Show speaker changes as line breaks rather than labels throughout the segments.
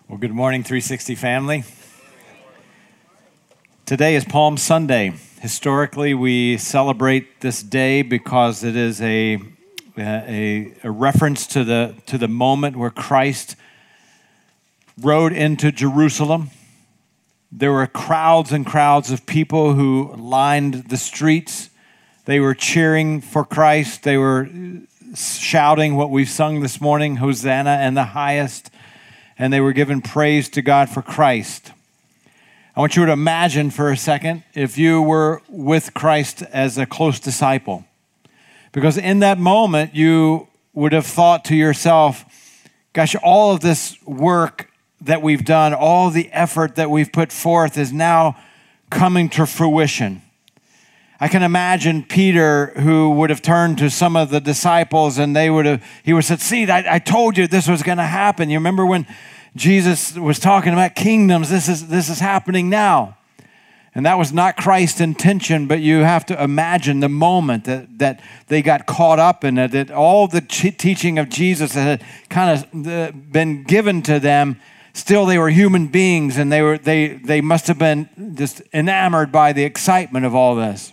Well, good morning, 360 family. Today is Palm Sunday. Historically, we celebrate this day because it is a reference to the moment where Christ rode into Jerusalem. There were crowds and crowds of people who lined the streets. They were cheering for Christ. They were shouting what we've sung this morning, Hosanna in the highest. And they were giving praise to God for Christ. I want you to imagine for a second if you were with Christ as a close disciple. Because in that moment, you would have thought to yourself, gosh, all of this work that we've done, all the effort that we've put forth is now coming to fruition. I can imagine Peter, who would have turned to some of the disciples and he would have said, see, I told you this was going to happen. You remember when Jesus was talking about kingdoms, this is happening now. And that was not Christ's intention, but you have to imagine the moment that they got caught up in it, that all the teaching of Jesus that had kind of been given to them, still they were human beings, and they must have been just enamored by the excitement of all this.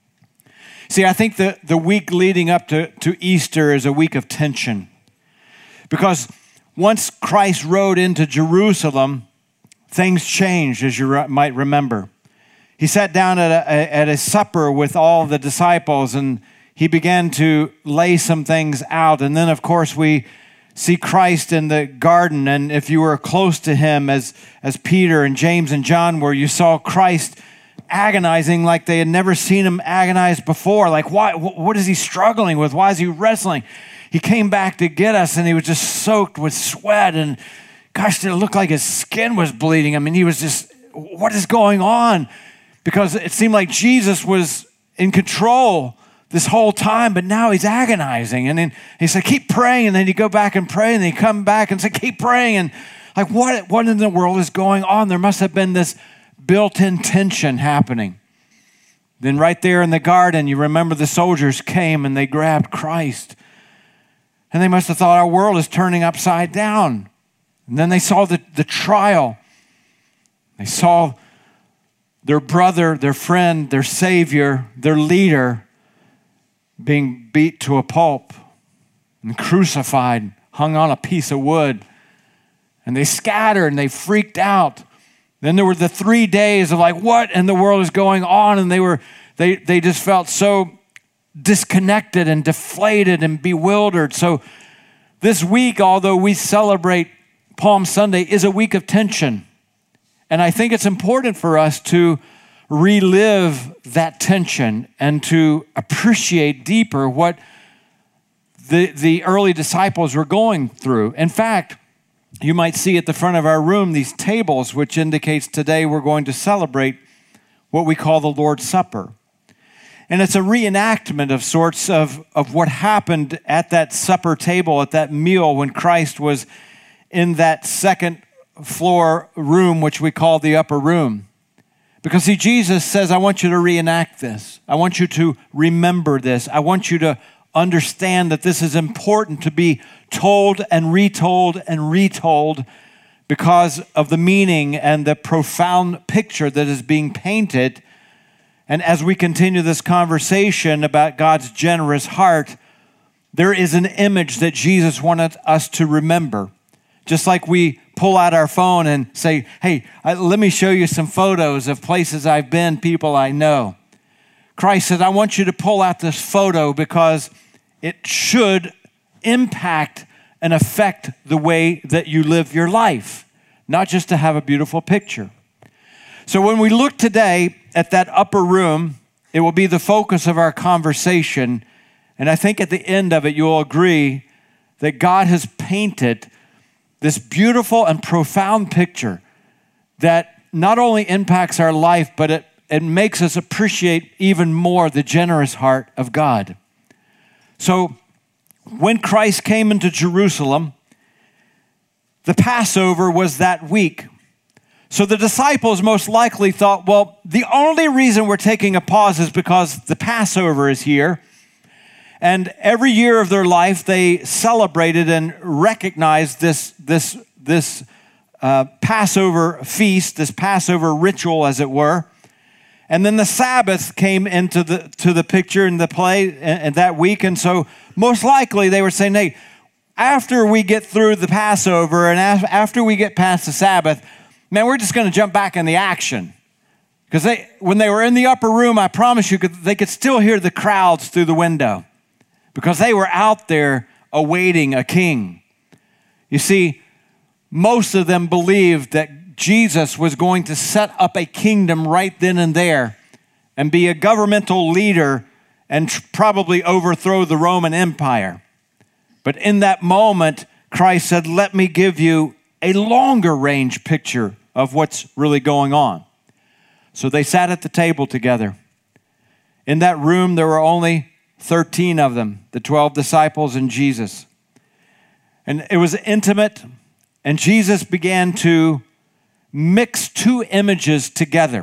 See, I think the week leading up to Easter is a week of tension. Because once Christ rode into Jerusalem, things changed, as you might remember. He sat down at a supper with all the disciples, and he began to lay some things out. And then, of course, we see Christ in the garden. And if you were close to him, as Peter and James and John were, you saw Christ agonizing like they had never seen him agonize before. Like, why? What is he struggling with? Why is he wrestling? He came back to get us, and he was just soaked with sweat. And gosh, did it look like his skin was bleeding? I mean, he was just, what is going on? Because it seemed like Jesus was in control this whole time, but now he's agonizing. And then he said, keep praying. And then he'd go back and pray, and then he'd come back and say, keep praying. And like, what in the world is going on? There must have been this built-in tension happening. Then right there in the garden, you remember the soldiers came and they grabbed Christ. And they must have thought our world is turning upside down. And then they saw the trial. They saw their brother, their friend, their savior, their leader being beat to a pulp and crucified, hung on a piece of wood. And they scattered and they freaked out. Then there were the 3 days of like, what in the world is going on? And they just felt so disconnected and deflated and bewildered. So this week, although we celebrate Palm Sunday, is a week of tension. And I think it's important for us to relive that tension and to appreciate deeper what the early disciples were going through. In fact, you might see at the front of our room these tables, which indicates today we're going to celebrate what we call the Lord's Supper. And it's a reenactment of sorts of what happened at that supper table, at that meal when Christ was in that second floor room, which we call the upper room. Because see, Jesus says, I want you to reenact this. I want you to remember this. I want you to understand that this is important to be told and retold because of the meaning and the profound picture that is being painted. And as we continue this conversation about God's generous heart, there is an image that Jesus wanted us to remember. Just like we pull out our phone and say, hey, let me show you some photos of places I've been, people I know. Christ said, I want you to pull out this photo because it should impact and affect the way that you live your life, not just to have a beautiful picture. So when we look today at that upper room, it will be the focus of our conversation. And I think at the end of it, you'll agree that God has painted this beautiful and profound picture that not only impacts our life, but it makes us appreciate even more the generous heart of God. So when Christ came into Jerusalem, the Passover was that week. So the disciples most likely thought, well, the only reason we're taking a pause is because the Passover is here. And every year of their life, they celebrated and recognized this Passover feast, this Passover ritual, as it were. And then the Sabbath came into the picture and the play and that week. And so most likely they were saying, hey, after we get through the Passover and after we get past the Sabbath, man, we're just going to jump back in the action. Because when they were in the upper room, I promise you, they could still hear the crowds through the window because they were out there awaiting a king. You see, most of them believed that Jesus was going to set up a kingdom right then and there and be a governmental leader and probably overthrow the Roman Empire. But in that moment, Christ said, let me give you a longer range picture of what's really going on. So they sat at the table together. In that room, there were only 13 of them, the 12 disciples and Jesus. And it was intimate, and Jesus began to mix two images together.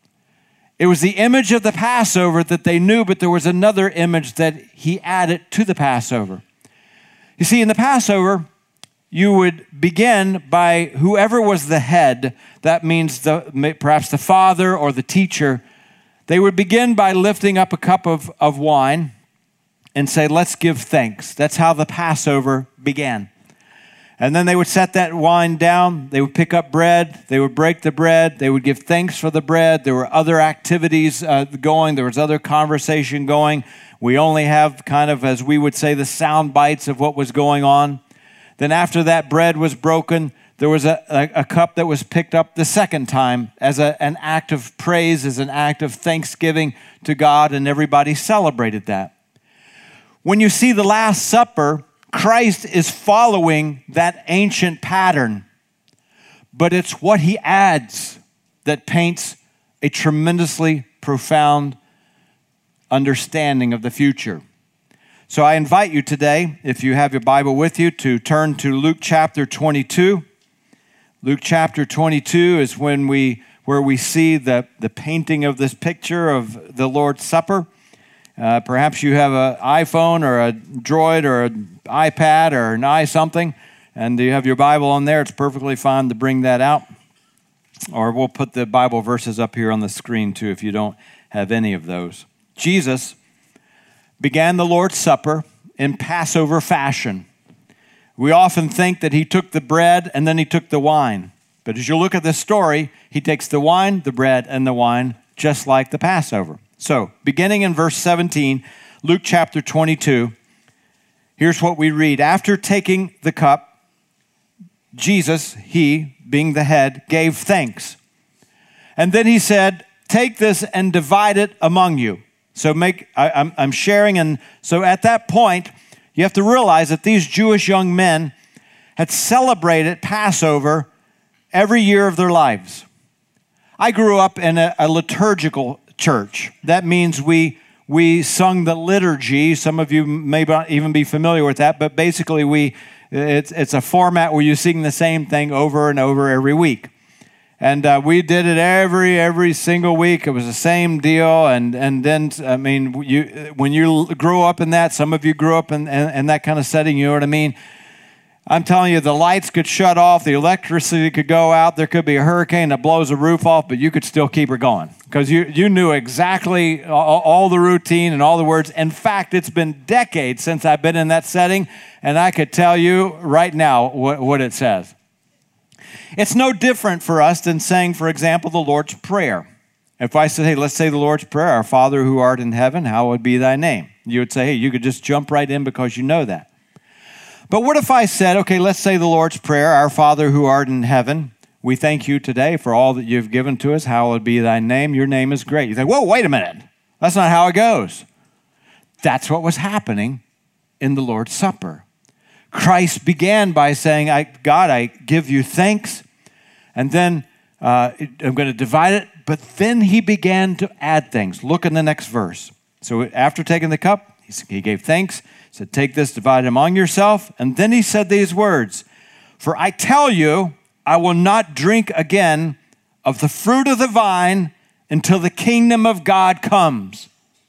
It was the image of the Passover that they knew, but there was another image that he added to the Passover. You see, in the Passover, you would begin by whoever was the head. That means perhaps the father or the teacher. They would begin by lifting up a cup of wine and say, let's give thanks. That's how the Passover began. And then they would set that wine down. They would pick up bread. They would break the bread. They would give thanks for the bread. There were other activities going. There was other conversation going. We only have kind of, as we would say, the sound bites of what was going on. Then after that bread was broken, there was a cup that was picked up the second time as an act of praise, as an act of thanksgiving to God, and everybody celebrated that. When you see the Last Supper, Christ is following that ancient pattern, but it's what he adds that paints a tremendously profound understanding of the future. So I invite you today, if you have your Bible with you, to turn to Luke chapter 22. Luke chapter 22 is where we see the painting of this picture of the Lord's Supper. Perhaps you have an iPhone or a Droid or an iPad or an something, and you have your Bible on there. It's perfectly fine to bring that out. Or we'll put the Bible verses up here on the screen too if you don't have any of those. Jesus began the Lord's Supper in Passover fashion. We often think that he took the bread and then he took the wine. But as you look at this story, he takes the wine, the bread, and the wine, just like the Passover. So, beginning in verse 17, Luke chapter 22, here's what we read. After taking the cup, Jesus, he, being the head, gave thanks. And then he said, take this and divide it among you. So I'm sharing, and so at that point, you have to realize that these Jewish young men had celebrated Passover every year of their lives. I grew up in a liturgical church. That means we sung the liturgy. Some of you may not even be familiar with that, but basically it's a format where you sing the same thing over and over every week. And we did it every single week. It was the same deal. And then, I mean, when you grew up in that, some of you grew up in that kind of setting, you know what I mean? I'm telling you, the lights could shut off, the electricity could go out, there could be a hurricane that blows the roof off, but you could still keep her going because you knew exactly all the routine and all the words. In fact, it's been decades since I've been in that setting, and I could tell you right now what it says. It's no different for us than saying, for example, the Lord's Prayer. If I said, hey, let's say the Lord's Prayer, our Father who art in heaven, hallowed be thy name. You would say, hey, you could just jump right in because you know that. But what if I said, okay, let's say the Lord's Prayer, our Father who art in heaven, we thank you today for all that you've given to us. Hallowed be thy name. Your name is great. You think, whoa, wait a minute. That's not how it goes. That's what was happening in the Lord's Supper. Christ began by saying, God, I give you thanks. And then I'm going to divide it. But then he began to add things. Look in the next verse. So after taking the cup, he gave thanks. He said, take this, divide it among yourself. And then he said these words, for I tell you, I will not drink again of the fruit of the vine until the kingdom of God comes.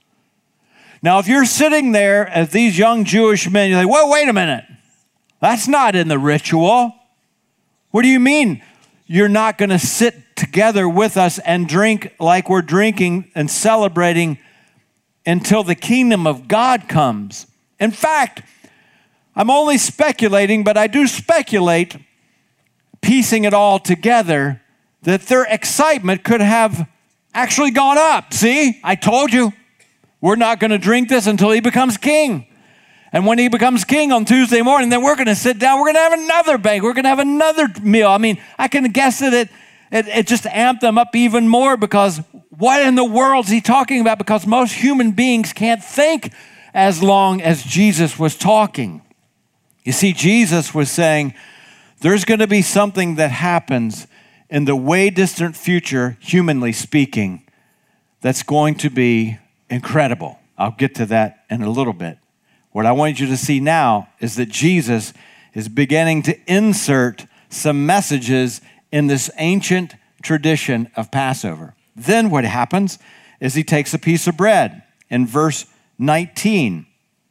Now, if you're sitting there as these young Jewish men, you're like, whoa, wait a minute. That's not in the ritual. What do you mean? you're not going to sit together with us and drink like we're drinking and celebrating until the kingdom of God comes. In fact, I'm only speculating, but I do speculate, piecing it all together, that their excitement could have actually gone up. See, I told you, we're not going to drink this until he becomes king. And when he becomes king on Tuesday morning, then we're going to sit down. We're going to have another banquet. We're going to have another meal. I mean, I can guess that it just amped them up even more, because what in the world is he talking about? Because most human beings can't think as long as Jesus was talking. You see, Jesus was saying there's going to be something that happens in the way distant future, humanly speaking, that's going to be incredible. I'll get to that in a little bit. What I want you to see now is that Jesus is beginning to insert some messages in this ancient tradition of Passover. Then what happens is he takes a piece of bread. In verse 19,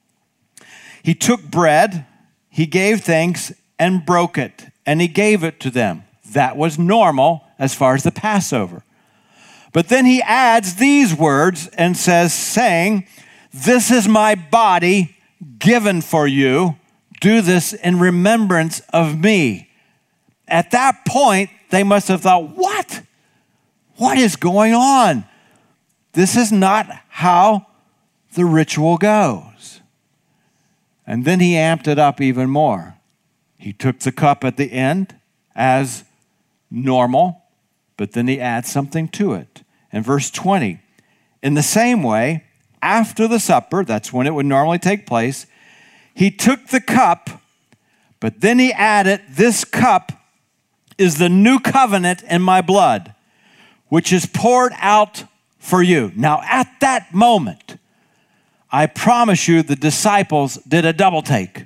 he took bread, he gave thanks, and broke it, and he gave it to them. That was normal as far as the Passover. But then he adds these words and says, saying, "This is my body given for you. Do this in remembrance of me." At that point, they must have thought, what? What is going on? This is not how the ritual goes. And then he amped it up even more. He took the cup at the end as normal, but then he adds something to it. In verse 20, in the same way, after the supper, that's when it would normally take place, he took the cup, but then he added, "This cup is the new covenant in my blood, which is poured out for you." Now, at that moment, I promise you the disciples did a double take.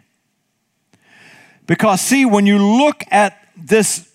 Because, see, when you look at this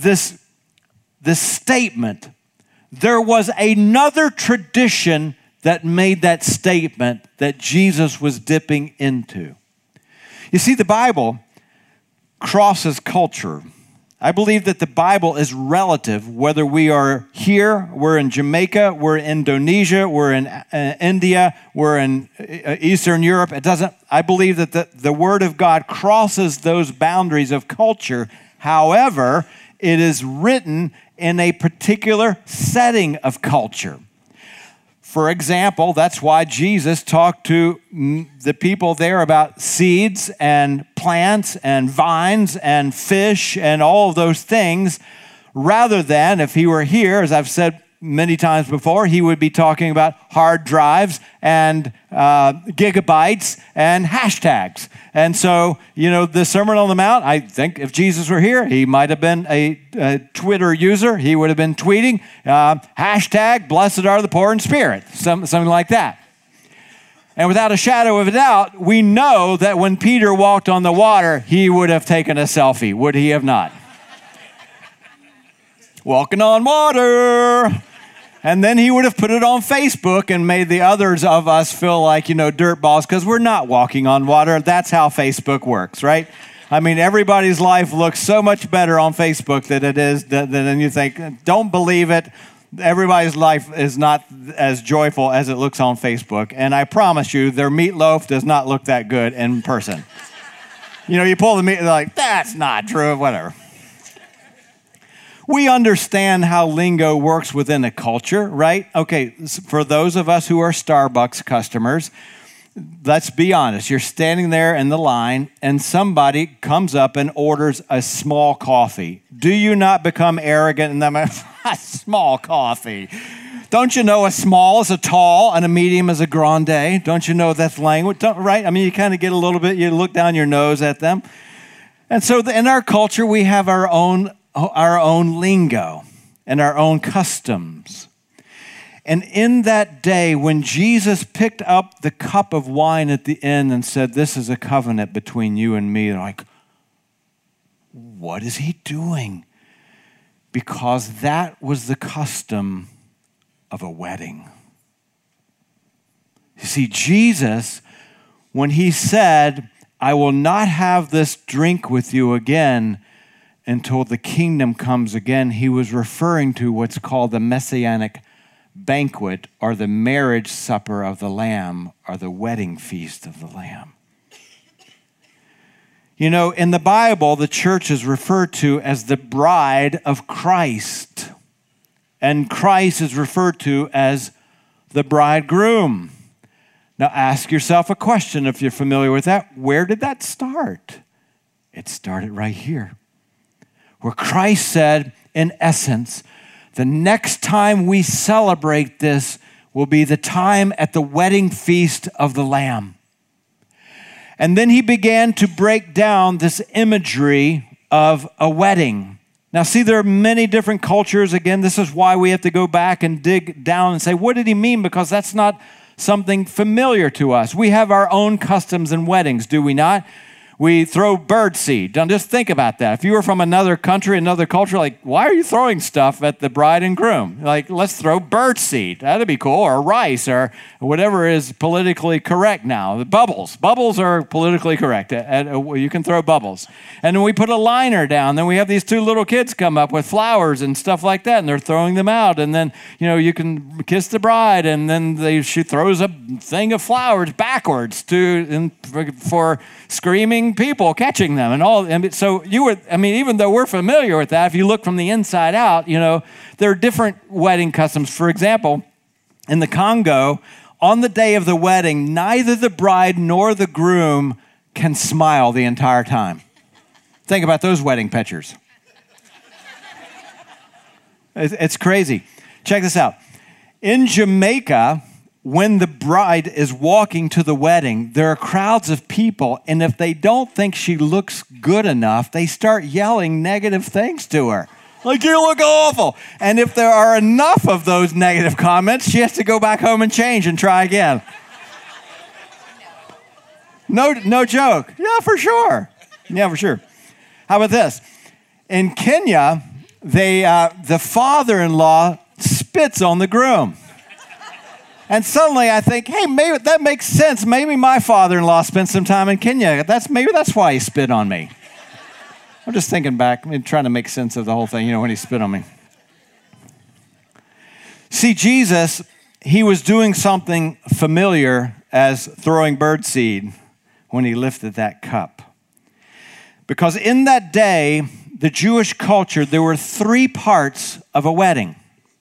statement, there was another tradition that made that statement that Jesus was dipping into. You see, the Bible crosses culture. I believe that the Bible is relative, whether we are here, we're in Jamaica, we're in Indonesia, we're in India, we're in Eastern Europe. I believe that the Word of God crosses those boundaries of culture. However, it is written in a particular setting of culture. For example, that's why Jesus talked to the people there about seeds and plants and vines and fish and all of those things, rather than if he were here, as I've said many times before, he would be talking about hard drives and gigabytes and hashtags. And so, the Sermon on the Mount, I think if Jesus were here, he might have been a Twitter user. He would have been tweeting, hashtag, blessed are the poor in spirit, something like that. And without a shadow of a doubt, we know that when Peter walked on the water, he would have taken a selfie, would he have not? Walking on water. And then he would have put it on Facebook and made the others of us feel like, dirt balls, because we're not walking on water. That's how Facebook works, right? I mean, everybody's life looks so much better on Facebook than you think. Don't believe it. Everybody's life is not as joyful as it looks on Facebook. And I promise you, their meatloaf does not look that good in person. You pull the meat, they're like, that's not true, whatever. We understand how lingo works within a culture, right? Okay, for those of us who are Starbucks customers, let's be honest. You're standing there in the line and somebody comes up and orders a small coffee. Do you not become arrogant and a small coffee? Don't you know a small is a tall and a medium is a grande? Don't you know that's language, right? I mean, you kind of get a little bit, you look down your nose at them. And so in our culture, we have our own lingo and our own customs. And in that day, when Jesus picked up the cup of wine at the end and said, "This is a covenant between you and me," they're like, what is he doing? Because that was the custom of a wedding. You see, Jesus, when he said, "I will not have this drink with you again until the kingdom comes again, he was referring to what's called the Messianic banquet, or the marriage supper of the Lamb, or the wedding feast of the Lamb. You know, in the Bible, the church is referred to as the bride of Christ, and Christ is referred to as the bridegroom. Now ask yourself a question if you're familiar with that. Where did that start? It started right here, where Christ said, in essence, the next time we celebrate this will be the time at the wedding feast of the Lamb. And then he began to break down this imagery of a wedding. Now, see, there are many different cultures. Again, this is why we have to go back and dig down and say, what did he mean? Because that's not something familiar to us. We have our own customs and weddings, do we not? We throw bird seed. Now, just think about that. If you were from another country, another culture, like, why are you throwing stuff at the bride and groom? Like, let's throw bird seed. That'd be cool. Or rice, or whatever is politically correct now. The bubbles. Bubbles are politically correct. You can throw bubbles. And then we put a liner down. Then we have these two little kids come up with flowers and stuff like that, and they're throwing them out. And then, you know, you can kiss the bride, and then she throws a thing of flowers backwards for screaming people catching them and all. And so even though we're familiar with that, if you look from the inside out, you know, there are different wedding customs. For example, in the Congo, on the day of the wedding, neither the bride nor the groom can smile the entire time. Think about those wedding pictures. It's crazy. Check this out. In Jamaica, when the bride is walking to the wedding, there are crowds of people, and if they don't think she looks good enough, they start yelling negative things to her. Like, you look awful. And if there are enough of those negative comments, she has to go back home and change and try again. No joke. Yeah, for sure. Yeah, for sure. How about this? In Kenya, the father-in-law spits on the groom. And suddenly I think, hey, maybe that makes sense. Maybe my father-in-law spent some time in Kenya. Maybe that's why he spit on me. I'm just thinking back, trying to make sense of the whole thing, when he spit on me. See, Jesus, he was doing something familiar as throwing birdseed when he lifted that cup. Because in that day, the Jewish culture, there were 3 parts of a wedding.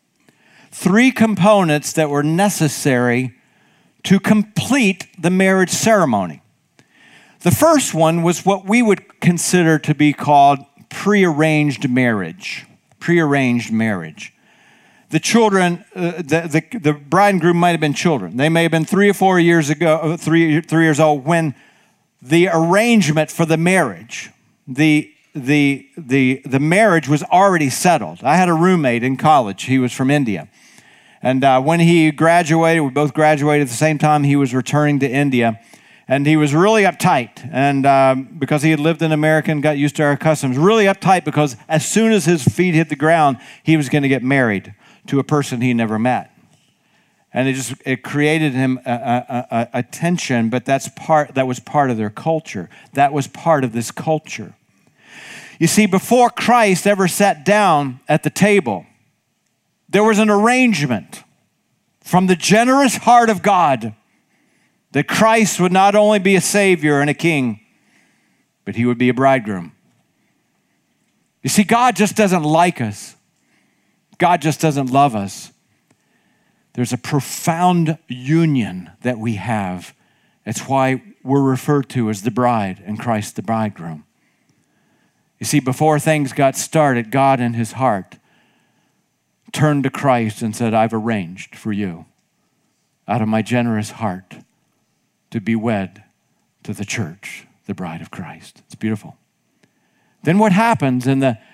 3 components that were necessary to complete the marriage ceremony. The first one was what we would consider to be called prearranged marriage. Prearranged marriage. The children, the bride and groom might have been children. They may have been 3 or 4 years ago, 3 years old when the arrangement for the marriage, the marriage was already settled. I had a roommate in college. He was from India. And when he graduated, we both graduated at the same time, he was returning to India. And he was really uptight. And because he had lived in America and got used to our customs, really uptight because as soon as his feet hit the ground, he was going to get married to a person he never met. And it created him a tension, but that was part of their culture. That was part of this culture. You see, before Christ ever sat down at the table, there was an arrangement from the generous heart of God that Christ would not only be a savior and a king, but he would be a bridegroom. You see, God just doesn't like us. God just doesn't love us. There's a profound union that we have. It's why we're referred to as the bride and Christ the bridegroom. You see, before things got started, God in his heart turned to Christ and said, I've arranged for you out of my generous heart to be wed to the church, the bride of Christ. It's beautiful. Then what happens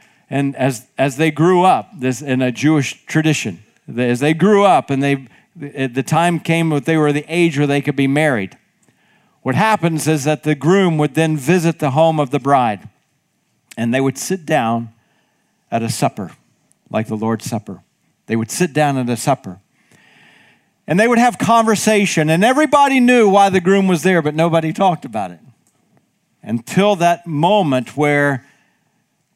as they grew up, this in a Jewish tradition, as they grew up and the time came that they were the age where they could be married, what happens is that the groom would then visit the home of the bride and they would sit down at a supper, like the Lord's Supper. They would sit down at a supper. And they would have conversation, and everybody knew why the groom was there, but nobody talked about it. Until that moment where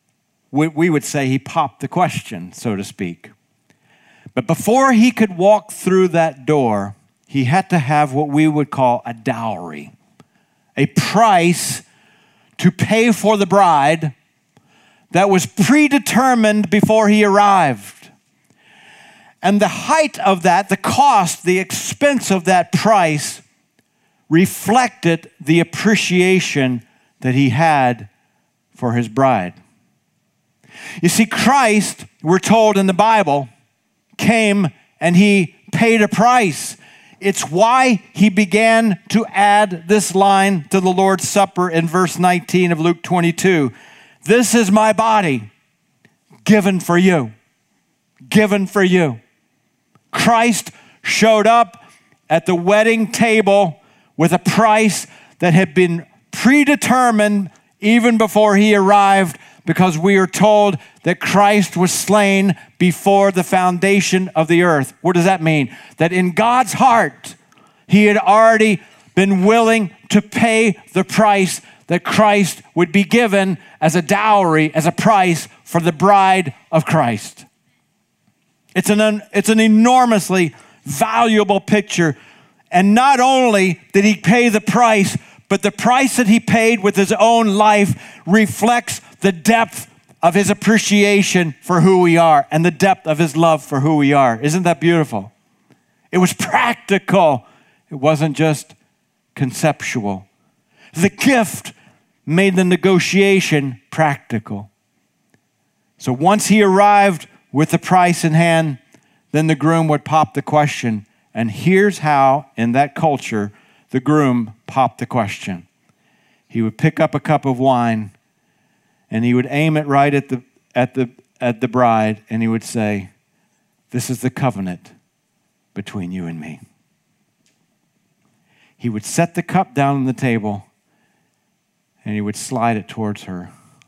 we would say he popped the question, so to speak. But before he could walk through that door, he had to have what we would call a dowry, a price to pay for the bride that was predetermined before he arrived. And the height of that, the cost, the expense of that price reflected the appreciation that he had for his bride. You see, Christ, we're told in the Bible, came and he paid a price. It's why he began to add this line to the Lord's Supper in verse 19 of Luke 22. This is my body given for you. Given for you. Christ showed up at the wedding table with a price that had been predetermined even before he arrived, because we are told that Christ was slain before the foundation of the earth. What does that mean? That in God's heart, he had already been willing to pay the price that Christ would be given as a dowry, as a price for the bride of Christ. It's an enormously valuable picture. And not only did he pay the price, but the price that he paid with his own life reflects the depth of his appreciation for who we are and the depth of his love for who we are. Isn't that beautiful? It was practical. It wasn't just conceptual. The gift made the negotiation practical. So once he arrived with the price in hand, then the groom would pop the question. And here's how, in that culture, the groom popped the question. He would pick up a cup of wine and he would aim it right at the bride, and he would say, "This is the covenant between you and me." He would set the cup down on the table and he would slide it towards her.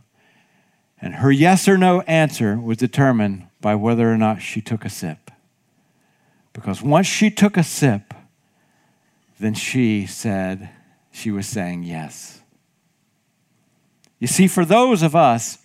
And her yes or no answer was determined by whether or not she took a sip. Because once she took a sip, then she was saying yes. You see, for those of us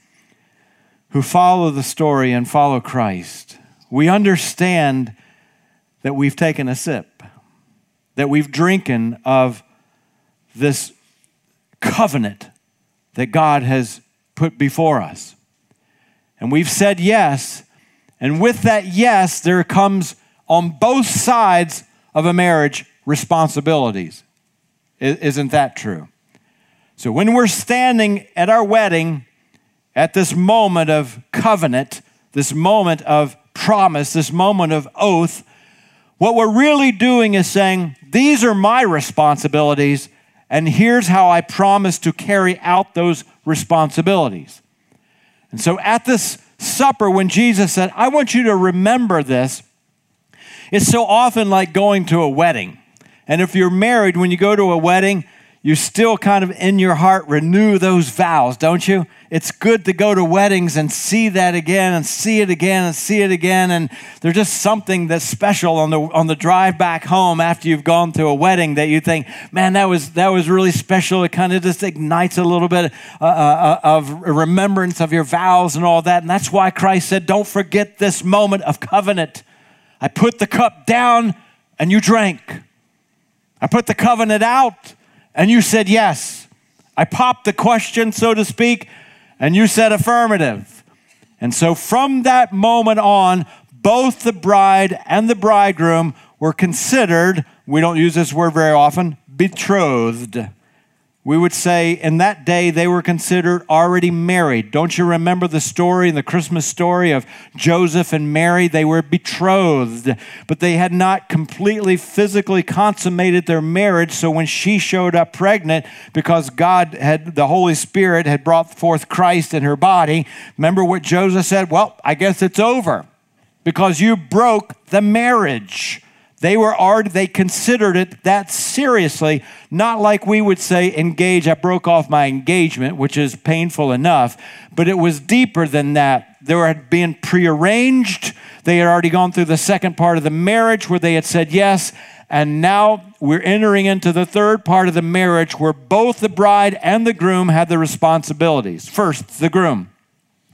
who follow the story and follow Christ, we understand that we've taken a sip, that we've drinking of this covenant that God has put before us. And we've said yes, and with that yes, there comes on both sides of a marriage responsibilities. Isn't that true? So when we're standing at our wedding, at this moment of covenant, this moment of promise, this moment of oath, what we're really doing is saying, these are my responsibilities, and here's how I promise to carry out those responsibilities. And so at this supper, when Jesus said, I want you to remember this, it's so often like going to a wedding. And if you're married, when you go to a wedding, you still kind of in your heart renew those vows, don't you? It's good to go to weddings and see that again and see it again and see it again. And there's just something that's special on the drive back home after you've gone to a wedding that you think, man, that was really special. It kind of just ignites a little bit of remembrance of your vows and all that. And that's why Christ said, don't forget this moment of covenant. I put the cup down and you drank. I put the covenant out and you said yes. I popped the question, so to speak, and you said affirmative. And so from that moment on, both the bride and the bridegroom were considered, we don't use this word very often, betrothed. We would say in that day they were considered already married. Don't you remember the story, the Christmas story of Joseph and Mary? They were betrothed, but they had not completely physically consummated their marriage. So when she showed up pregnant, because the Holy Spirit had brought forth Christ in her body, remember what Joseph said? Well, I guess it's over because you broke the marriage. They considered it that seriously, not like we would say engage. I broke off my engagement, which is painful enough, but it was deeper than that. They had been prearranged. They had already gone through the second part of the marriage where they had said yes, and now we're entering into the third part of the marriage where both the bride and the groom had the responsibilities. First, the groom.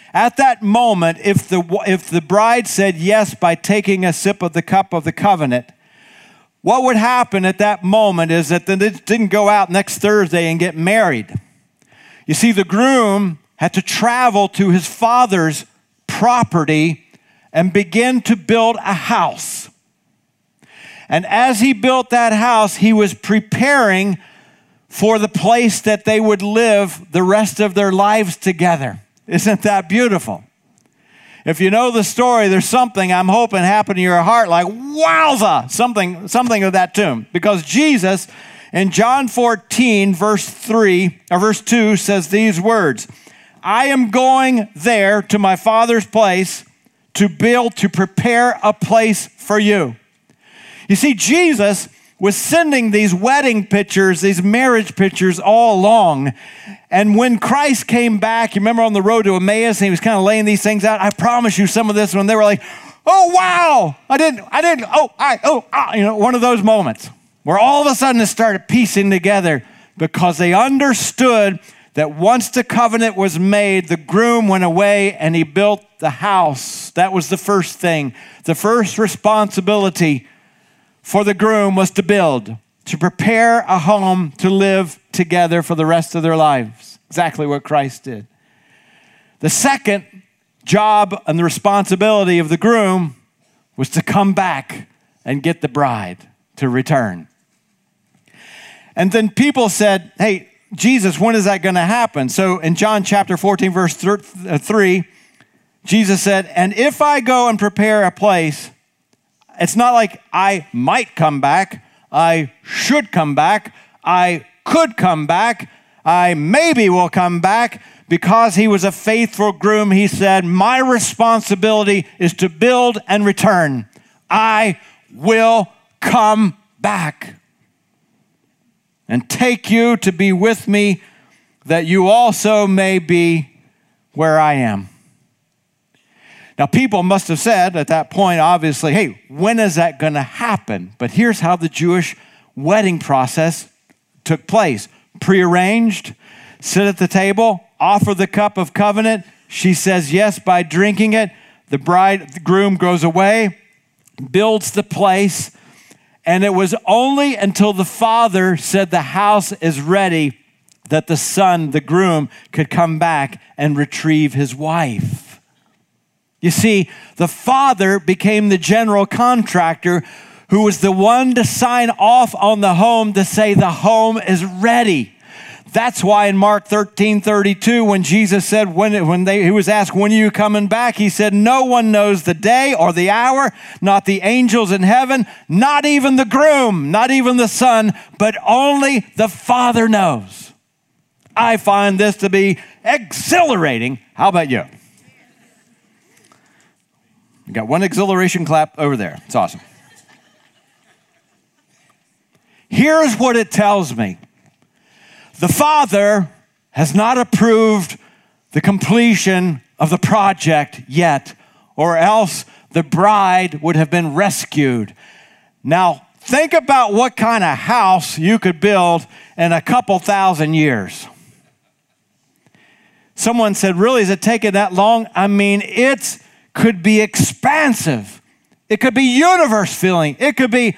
At that moment, if the bride said yes by taking a sip of the cup of the covenant, what would happen at that moment is that they didn't go out next Thursday and get married. You see, the groom had to travel to his father's property and begin to build a house. And as he built that house, he was preparing for the place that they would live the rest of their lives together. Isn't that beautiful? If you know the story, there's something I'm hoping happened in your heart like, wowza, something of that tune. Because Jesus in John 14, verse 2 says these words, I am going there to my Father's place to prepare a place for you. You see, Jesus was sending these wedding pictures, these marriage pictures all along. And when Christ came back, you remember on the road to Emmaus, and he was kind of laying these things out. I promise you some of this when they were like, oh, wow, one of those moments where all of a sudden it started piecing together because they understood that once the covenant was made, the groom went away and he built the house. That was the first thing. The first responsibility for the groom was to build, to prepare a home to live together for the rest of their lives. Exactly what Christ did. The second job and the responsibility of the groom was to come back and get the bride to return. And then people said, hey, Jesus, when is that going to happen? So in John chapter 14, verse 3, Jesus said, and if I go and prepare a place, it's not like I might come back, I should come back, I could come back, I maybe will come back. Because he was a faithful groom, he said, my responsibility is to build and return. I will come back and take you to be with me, that you also may be where I am. Now, people must have said at that point, obviously, hey, when is that going to happen? But here's how the Jewish wedding process took place. Prearranged, sit at the table, offer the cup of covenant. She says yes by drinking it. The groom goes away, builds the place, and it was only until the father said the house is ready that the son, the groom, could come back and retrieve his wife. You see, the father became the general contractor who was the one to sign off on the home to say the home is ready. That's why in Mark 13:32, when Jesus said, he was asked, when are you coming back? He said, no one knows the day or the hour, not the angels in heaven, not even the groom, not even the son, but only the Father knows. I find this to be exhilarating. How about you? You got one exhilaration clap over there. It's awesome. Here's what it tells me. The Father has not approved the completion of the project yet, or else the bride would have been rescued. Now, think about what kind of house you could build in a couple thousand years. Someone said, really, is it taking that long? I mean, it could be expansive. It could be universe-filling. It could be,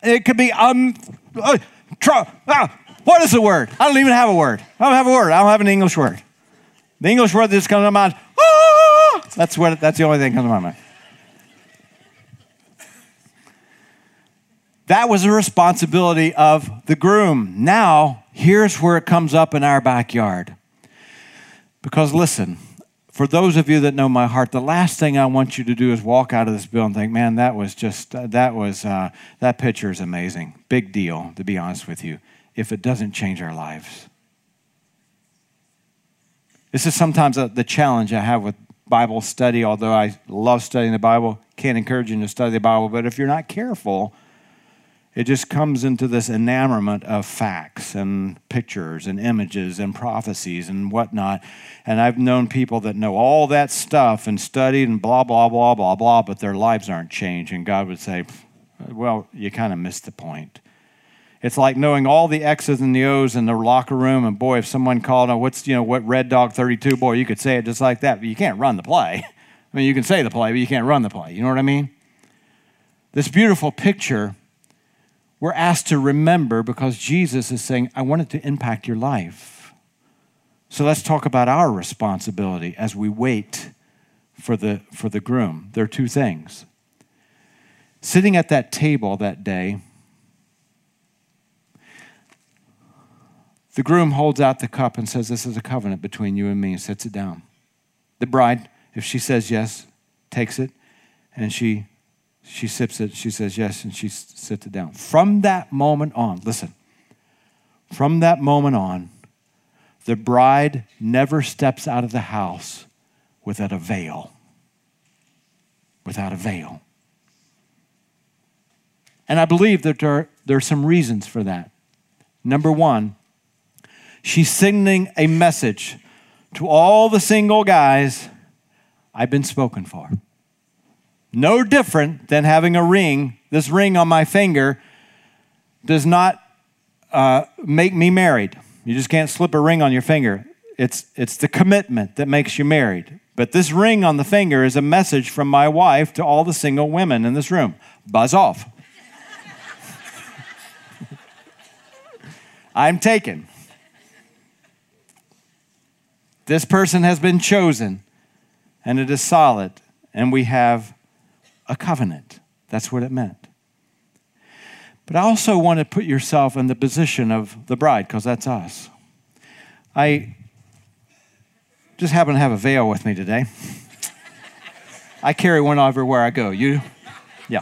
what is the word? I don't even have a word. I don't have a word. I don't have an English word. The English word that just comes to my mind, that's the only thing that comes to my mind. That was the responsibility of the groom. Now, here's where it comes up in our backyard. Because listen, for those of you that know my heart, the last thing I want you to do is walk out of this building and think, man, that picture is amazing. Big deal, to be honest with you, if it doesn't change our lives. This is sometimes the challenge I have with Bible study, although I love studying the Bible, can't encourage you to study the Bible, but if you're not careful, it just comes into this enamorment of facts and pictures and images and prophecies and whatnot. And I've known people that know all that stuff and studied and blah, blah, blah, blah, blah, but their lives aren't changed. And God would say, well, you kind of missed the point. It's like knowing all the X's and the O's in the locker room. And boy, if someone called on what Red Dog 32, boy, you could say it just like that, but you can't run the play. I mean, you can say the play, but you can't run the play. You know what I mean? This beautiful picture, we're asked to remember because Jesus is saying, I want it to impact your life. So let's talk about our responsibility as we wait for the groom. There are two things. Sitting at that table that day, the groom holds out the cup and says, this is a covenant between you and me, and sets it down. The bride, if she says yes, takes it, and she sips it, she says yes, and she sits it down. From that moment on, listen, from that moment on, the bride never steps out of the house without a veil. Without a veil. And I believe that there are some reasons for that. Number one, she's sending a message to all the single guys, I've been spoken for. No different than having a ring. This ring on my finger does not make me married. You just can't slip a ring on your finger. It's the commitment that makes you married. But this ring on the finger is a message from my wife to all the single women in this room. Buzz off. I'm taken. This person has been chosen, and it is solid, and we have a covenant. That's what it meant. But I also want to put yourself in the position of the bride, because that's us. I just happen to have a veil with me today. I carry one everywhere I go. You? Yeah.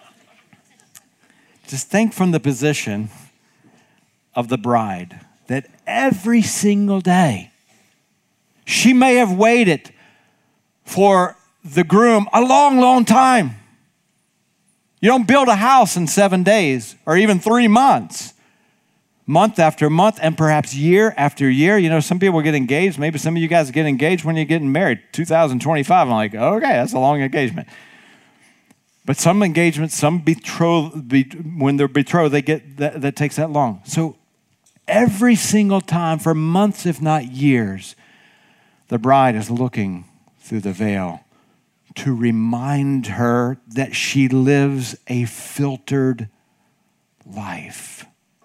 Just think from the position of the bride that every single day, she may have waited for the groom a long, long time. You don't build a house in 7 days or even 3 months. Month after month and perhaps year after year. You know, some people get engaged. Maybe some of you guys get engaged when you're getting married. 2025, I'm like, okay, that's a long engagement. But some engagements, some when they're betrothed, they get that takes that long. So every single time for months, if not years, the bride is looking through the veil to remind her that she lives a filtered life.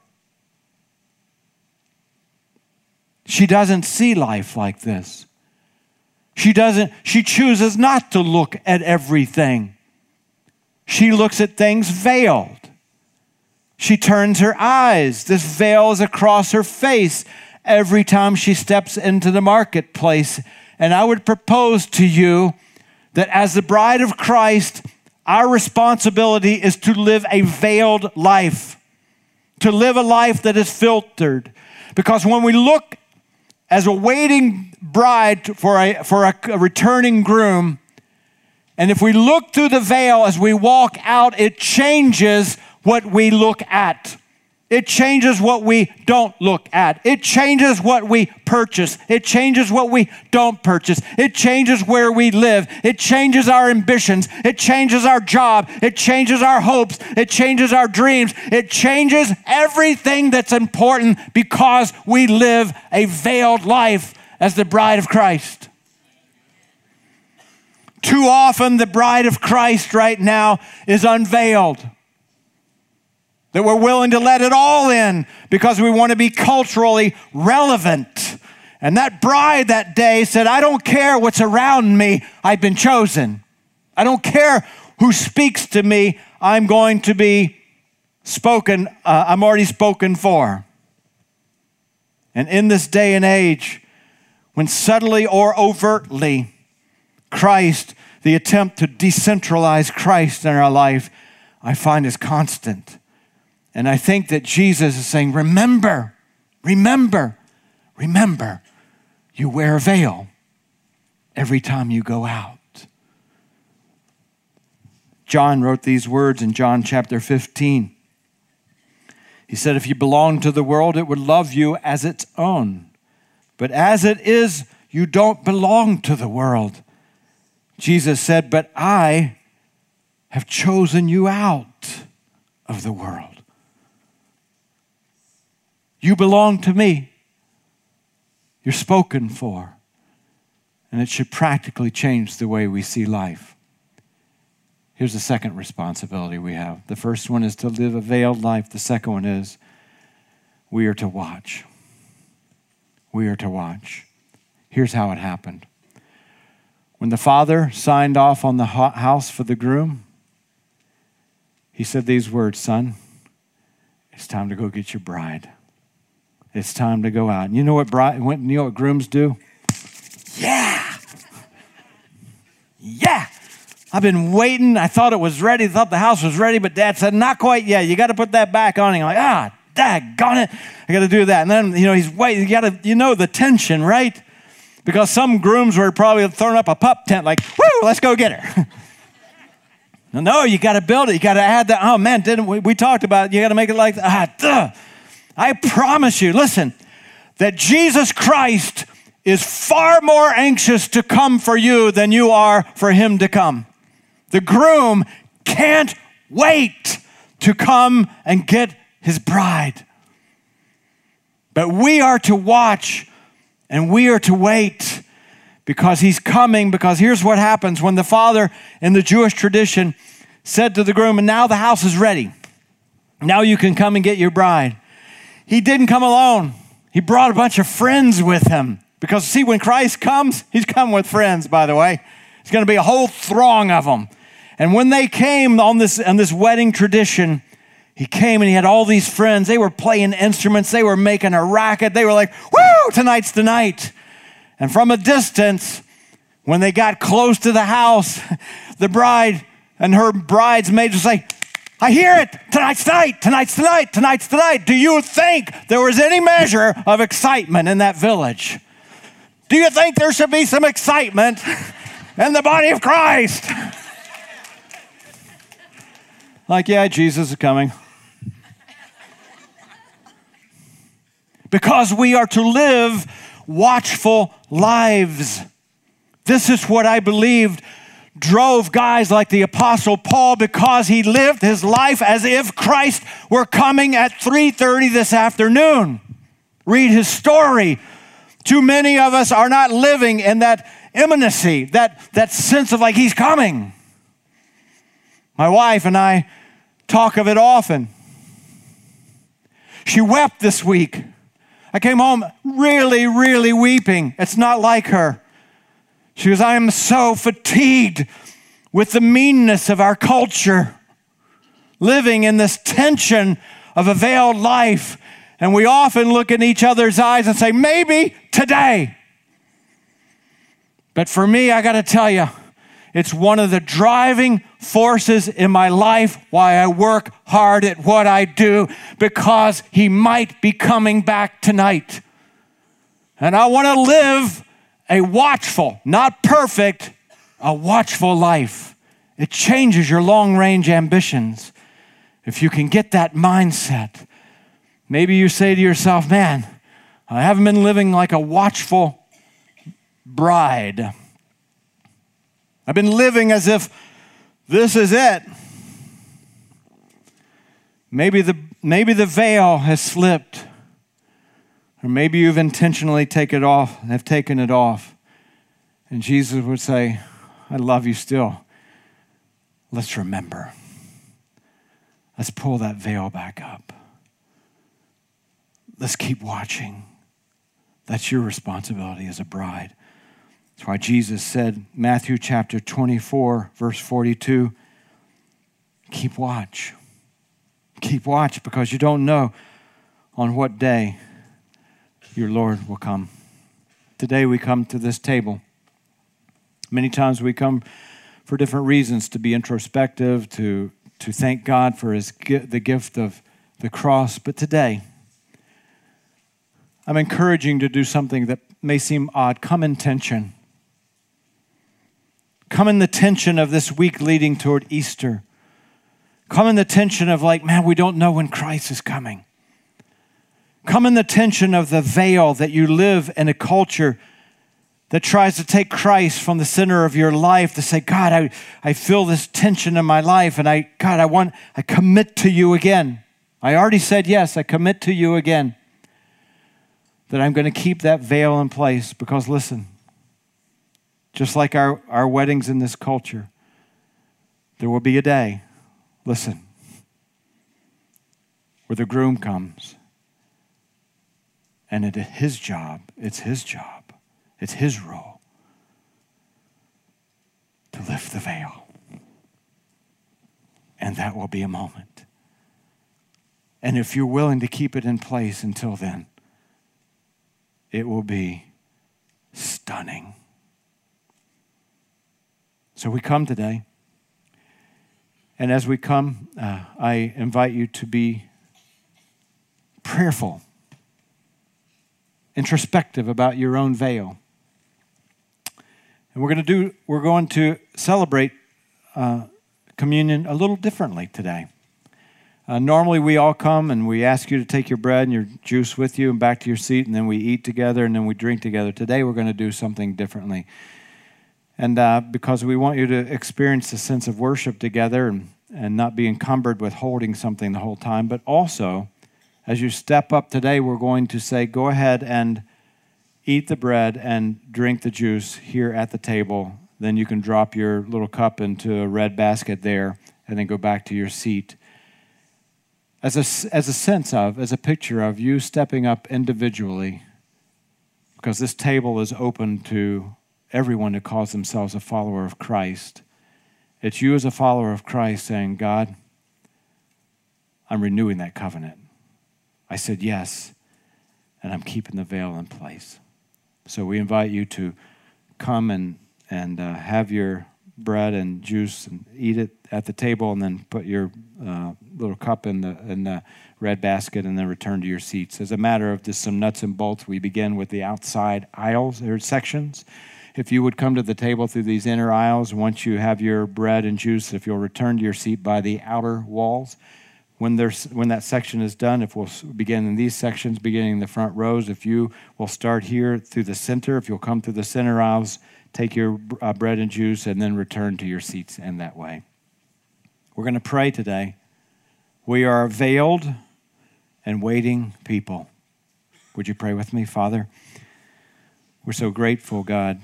She doesn't see life like this. She chooses not to look at everything. She looks at things veiled. She turns her eyes. This veil is across her face every time she steps into the marketplace. And I would propose to you that as the bride of Christ, our responsibility is to live a veiled life, to live a life that is filtered. Because when we look as a waiting bride for a returning groom, and if we look through the veil as we walk out, it changes what we look at. It changes what we don't look at. It changes what we purchase. It changes what we don't purchase. It changes where we live. It changes our ambitions. It changes our job. It changes our hopes. It changes our dreams. It changes everything that's important because we live a veiled life as the bride of Christ. Too often, the bride of Christ right now is unveiled. That we're willing to let it all in because we want to be culturally relevant. And that bride that day said, I don't care what's around me, I've been chosen. I don't care who speaks to me, I'm going to be spoken, I'm already spoken for. And in this day and age, when subtly or overtly Christ, the attempt to decentralize Christ in our life, I find is constant. And I think that Jesus is saying, remember, remember, remember, you wear a veil every time you go out. John wrote these words in John chapter 15. He said, if you belong to the world, it would love you as its own. But as it is, you don't belong to the world. Jesus said, but I have chosen you out of the world. You belong to me. You're spoken for. And it should practically change the way we see life. Here's the second responsibility we have. The first one is to live a veiled life. The second one is we are to watch. We are to watch. Here's how it happened. When the father signed off on the house for the groom, he said these words, son, it's time to go get your bride. It's time to go out. And you know what grooms do? Yeah. Yeah. I've been waiting. I thought it was ready. I thought the house was ready, but Dad said, not quite yet. You got to put that back on. And you're like, daggone it. I got to do that. And then, he's waiting. You got to, the tension, right? Because some grooms were probably throwing up a pup tent like, woo, let's go get her. No, you got to build it. You got to add that. Oh, man, didn't we talked about it. You got to make it like that. I promise you, listen, that Jesus Christ is far more anxious to come for you than you are for him to come. The groom can't wait to come and get his bride. But we are to watch and we are to wait because he's coming. Because here's what happens when the father in the Jewish tradition said to the groom, and now the house is ready. Now you can come and get your bride. He didn't come alone. He brought a bunch of friends with him. Because see, when Christ comes, he's come with friends, by the way. It's going to be a whole throng of them. And when they came on this wedding tradition, he came and he had all these friends. They were playing instruments. They were making a racket. They were like, woo, tonight's the night. And from a distance, when they got close to the house, the bride and her bridesmaids would say, I hear it. Tonight's the night. Tonight's the night. Tonight's the night. Do you think there was any measure of excitement in that village? Do you think there should be some excitement in the body of Christ? Like, yeah, Jesus is coming. Because we are to live watchful lives. This is what I believed drove guys like the Apostle Paul, because he lived his life as if Christ were coming at 3:30 this afternoon. Read his story. Too many of us are not living in that imminency, that sense of like he's coming. My wife and I talk of it often. She wept this week. I came home really, really weeping. It's not like her. She goes, I am so fatigued with the meanness of our culture, living in this tension of a veiled life. And we often look in each other's eyes and say, maybe today. But for me, I got to tell you, it's one of the driving forces in my life why I work hard at what I do, because he might be coming back tonight. And I want to live a watchful, not perfect, a watchful life. It changes your long-range ambitions if you can get that mindset. Maybe you say to yourself, man, I haven't been living like a watchful bride. I've been living as if this is it. Maybe the veil has slipped. Or maybe you've intentionally taken it off. And Jesus would say, I love you still. Let's remember. Let's pull that veil back up. Let's keep watching. That's your responsibility as a bride. That's why Jesus said, Matthew chapter 24, verse 42, keep watch. Keep watch, because you don't know on what day your Lord will come. Today we come to this table. Many times we come for different reasons, to be introspective, to thank God for the gift of the cross. But today, I'm encouraging to do something that may seem odd. Come in tension. Come in the tension of this week leading toward Easter. Come in the tension of like, man, we don't know when Christ is coming. Come in the tension of the veil that you live in a culture that tries to take Christ from the center of your life, to say, God, I feel this tension in my life, and I commit to you again. I already said yes, I commit to you again. that I'm going to keep that veil in place because, listen, just like our weddings in this culture, there will be a day, listen, where the groom comes and it's his job, it's his role to lift the veil. And that will be a moment. And if you're willing to keep it in place until then, it will be stunning. So we come today, and as we come, I invite you to be prayerful, introspective about your own veil. And we're going to celebrate communion a little differently today. Normally we all come and we ask you to take your bread and your juice with you and back to your seat, and then we eat together and then we drink together. Today we're going to do something differently. And because we want you to experience a sense of worship together and not be encumbered with holding something the whole time, but also, as you step up today, we're going to say, go ahead and eat the bread and drink the juice here at the table. Then you can drop your little cup into a red basket there and then go back to your seat. As a picture of you stepping up individually, because this table is open to everyone who calls themselves a follower of Christ. It's you as a follower of Christ saying, God, I'm renewing that covenant. I said yes, and I'm keeping the veil in place. So we invite you to come and have your bread and juice and eat it at the table, and then put your little cup in the red basket and then return to your seats. As a matter of just some nuts and bolts, we begin with the outside aisles or sections. If you would come to the table through these inner aisles, once you have your bread and juice, if you'll return to your seat by the outer walls. When that section is done, if we'll begin in these sections, beginning in the front rows, if you will start here through the center, if you'll come through the center aisles, take your bread and juice, and then return to your seats in that way. We're going to pray today. We are a veiled and waiting people. Would you pray with me, Father? We're so grateful, God,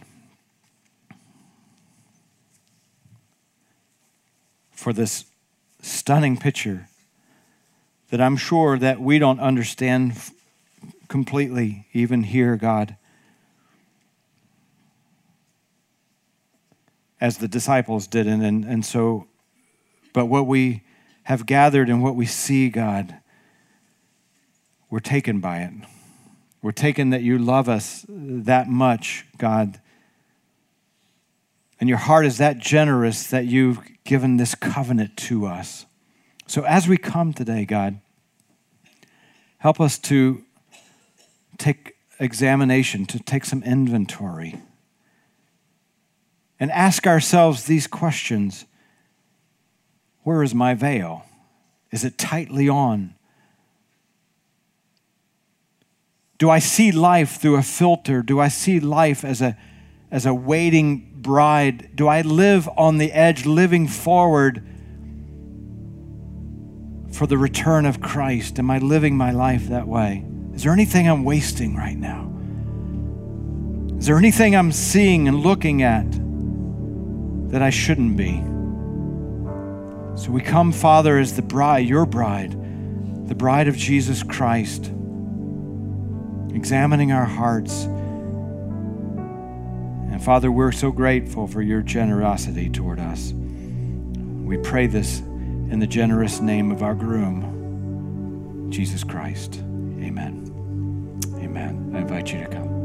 for this stunning picture that I'm sure that we don't understand completely, even here, God, as the disciples didn't. And so, but what we have gathered and what we see, God, we're taken by it. We're taken that you love us that much, God. And your heart is that generous that you've given this covenant to us. So as we come today, God, help us to take examination, to take some inventory, and ask ourselves these questions. Where is my veil? Is it tightly on? Do I see life through a filter? Do I see life as a waiting bride? Do I live on the edge, living forward for the return of Christ? Am I living my life that way? Is there anything I'm wasting right now? Is there anything I'm seeing and looking at that I shouldn't be? So we come, Father, as the bride, your bride, the bride of Jesus Christ, examining our hearts. And Father, we're so grateful for your generosity toward us. We pray this in the generous name of our groom, Jesus Christ. Amen. Amen. I invite you to come.